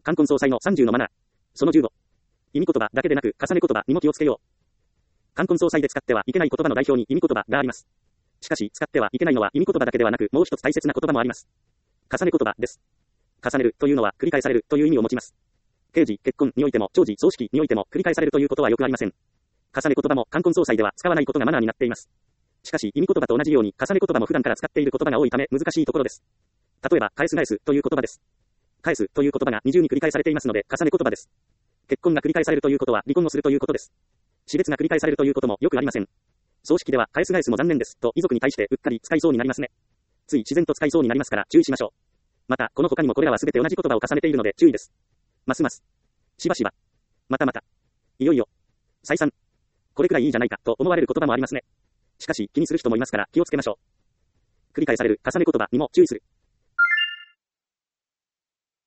冠婚葬祭の30のマナー。その15。意味言葉だけでなく、重ね言葉にも気をつけよう。冠婚葬祭で使ってはいけない言葉の代表に意味言葉があります。しかし、使ってはいけないのは意味言葉だけではなく、もう一つ大切な言葉もあります。重ね言葉です。重ねるというのは繰り返されるという意味を持ちます。刑事、結婚においても、長寿、葬式においても繰り返されるということはよくありません。重ね言葉も冠婚葬祭では使わないことがマナーになっています。しかし、意味言葉と同じように重ね言葉も普段から使っている言葉が多いため難しいところです。例えば、返す返すという言葉です。返すという言葉が二重に繰り返されていますので、重ね言葉です。結婚が繰り返されるということは離婚をするということです。死別が繰り返されるということもよくありません。葬式では返す返すも残念ですと遺族に対してうっかり使いそうになりますね。つい自然と使いそうになりますから注意しましょう。また、この他にもこれらはすべて同じ言葉を重ねているので注意です。ますます。しばしば。またまた。いよいよ。再三。これくらいいいじゃないかと思われる言葉もありますね。しかし気にする人もいますから気をつけましょう。繰り返される重ね言葉にも注意する。